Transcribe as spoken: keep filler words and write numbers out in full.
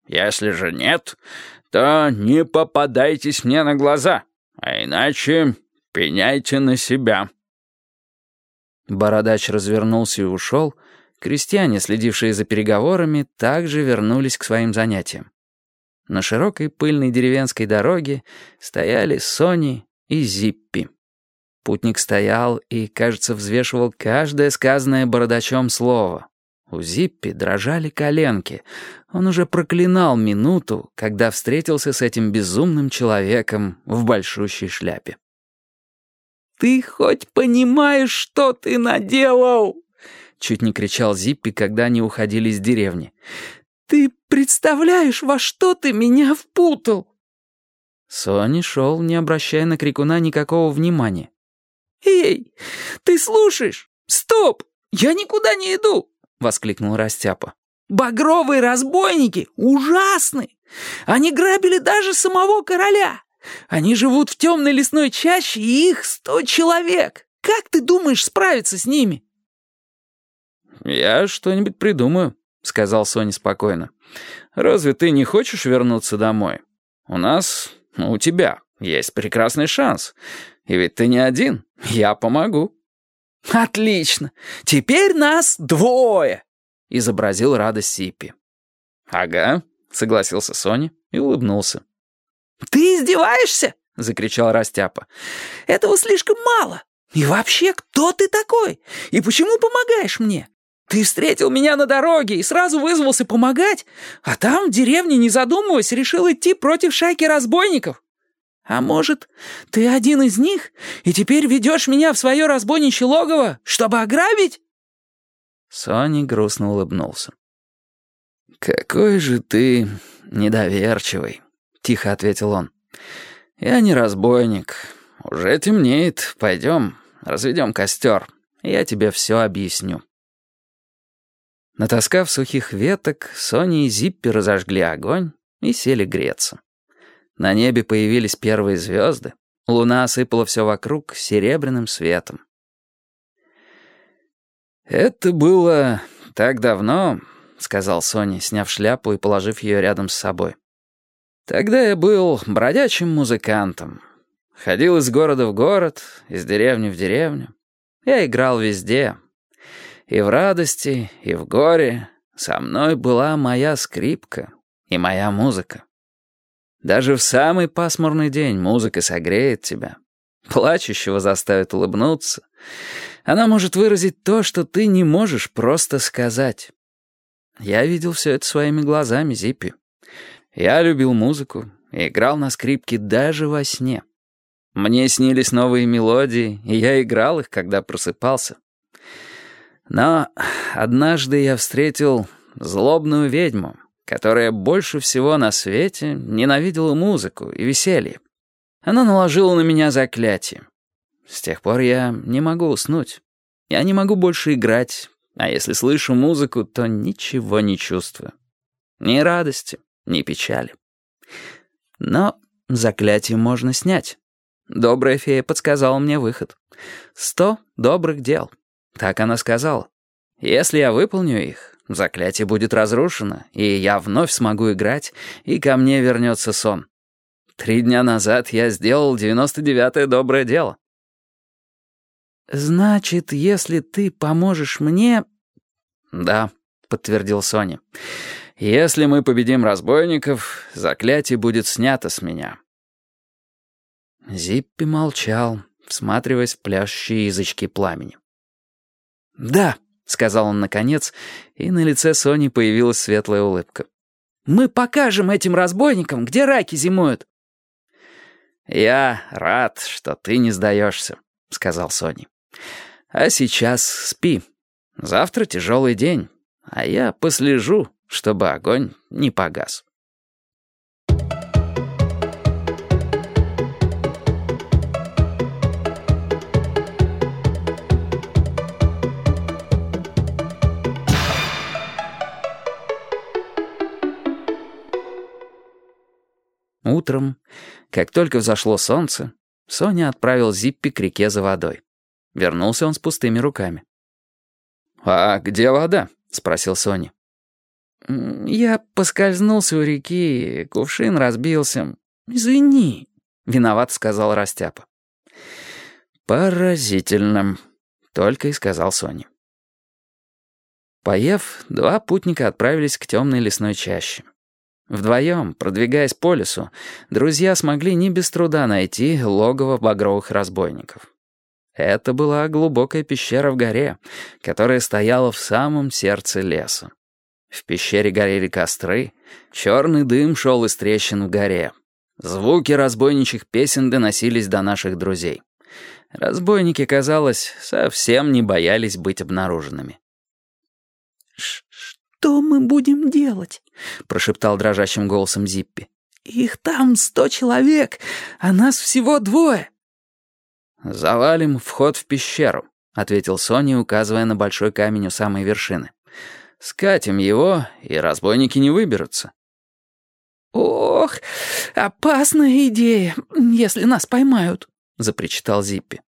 Если же нет, то не попадайтесь мне на глаза, а иначе пеняйте на себя». Бородач развернулся и ушел. Крестьяне, следившие за переговорами, также вернулись к своим занятиям. На широкой пыльной деревенской дороге стояли Сони и Зиппи. Путник стоял и, кажется, взвешивал каждое сказанное бородачом слово. У Зиппи дрожали коленки. Он уже проклинал минуту, когда встретился с этим безумным человеком в большущей шляпе. «Ты хоть понимаешь, что ты наделал?» — чуть не кричал Зиппи, когда они уходили из деревни. «Ты представляешь, во что ты меня впутал?» Сони шел, не обращая на крикуна никакого внимания. «Эй, ты слушаешь? Стоп! Я никуда не иду!» — воскликнул Растяпа. «Багровые разбойники ужасны! Они грабили даже самого короля! Они живут в темной лесной чаще, и их сто человек! Как ты думаешь справиться с ними?» «Я что-нибудь придумаю», — сказал Соня спокойно. «Разве ты не хочешь вернуться домой? У нас, ну, у тебя есть прекрасный шанс. И ведь ты не один, я помогу». «Отлично! Теперь нас двое!» — изобразил радость Зиппи. «Ага», — согласился Соня и улыбнулся. «Ты издеваешься?» — закричал Растяпа. «Этого слишком мало. И вообще, кто ты такой? И почему помогаешь мне? Ты встретил меня на дороге и сразу вызвался помогать, а там в деревне, не задумываясь, решил идти против шайки разбойников. А может, ты один из них и теперь ведешь меня в свое разбойничье логово, чтобы ограбить?» Соня грустно улыбнулся. «Какой же ты недоверчивый», — тихо ответил он. «Я не разбойник. Уже темнеет. Пойдем, разведем костер, и я тебе все объясню». Натаскав сухих веток, Соня и Зиппи разожгли огонь и сели греться. На небе появились первые звезды, луна осыпала все вокруг серебряным светом. «Это было так давно», — сказал Соня, сняв шляпу и положив ее рядом с собой. «Тогда я был бродячим музыкантом. Ходил из города в город, из деревни в деревню. Я играл везде. И в радости, и в горе со мной была моя скрипка и моя музыка. Даже в самый пасмурный день музыка согреет тебя, плачущего заставит улыбнуться. Она может выразить то, что ты не можешь просто сказать. Я видел все это своими глазами, Зиппи. Я любил музыку и играл на скрипке даже во сне. Мне снились новые мелодии, и я играл их, когда просыпался. Но однажды я встретил злобную ведьму, которая больше всего на свете ненавидела музыку и веселье. Она наложила на меня заклятие. С тех пор я не могу уснуть. Я не могу больше играть, а если слышу музыку, то ничего не чувствую. Ни радости, ни печали. Но заклятие можно снять. Добрая фея подсказала мне выход. Сто добрых дел. Так она сказала. Если я выполню их, заклятие будет разрушено, и я вновь смогу играть, и ко мне вернется сон. Три дня назад я сделал девяносто девятое доброе дело. «Значит, если ты поможешь мне...» «Да», — подтвердил Соня. «Если мы победим разбойников, заклятие будет снято с меня». Зиппи молчал, всматриваясь в пляшущие язычки пламени. «Да», — сказал он наконец, и на лице Сони появилась светлая улыбка. «Мы покажем этим разбойникам, где раки зимуют». «Я рад, что ты не сдаешься», — сказал Сони. «А сейчас спи. Завтра тяжелый день, а я послежу, чтобы огонь не погас». Утром, как только взошло солнце, Соня отправил Зиппи к реке за водой. Вернулся он с пустыми руками. «А где вода?» — спросил Соня. Я поскользнулся у реки, кувшин разбился. Извини», — виноват сказал Растяпа. «Поразительно», — только и сказал Соня. Поев, два путника отправились к темной лесной чаще. Вдвоем, продвигаясь по лесу, друзья смогли не без труда найти логово багровых разбойников. Это была глубокая пещера в горе, которая стояла в самом сердце леса. В пещере горели костры, черный дым шел из трещин в горе. Звуки разбойничьих песен доносились до наших друзей. Разбойники, казалось, совсем не боялись быть обнаруженными. «Что мы будем делать?» — прошептал дрожащим голосом Зиппи. «Их там сто человек, а нас всего двое». «Завалим вход в пещеру», — ответил Соня, указывая на большой камень у самой вершины. «Скатим его, и разбойники не выберутся». «Ох, опасная идея, если нас поймают», — запричитал Зиппи.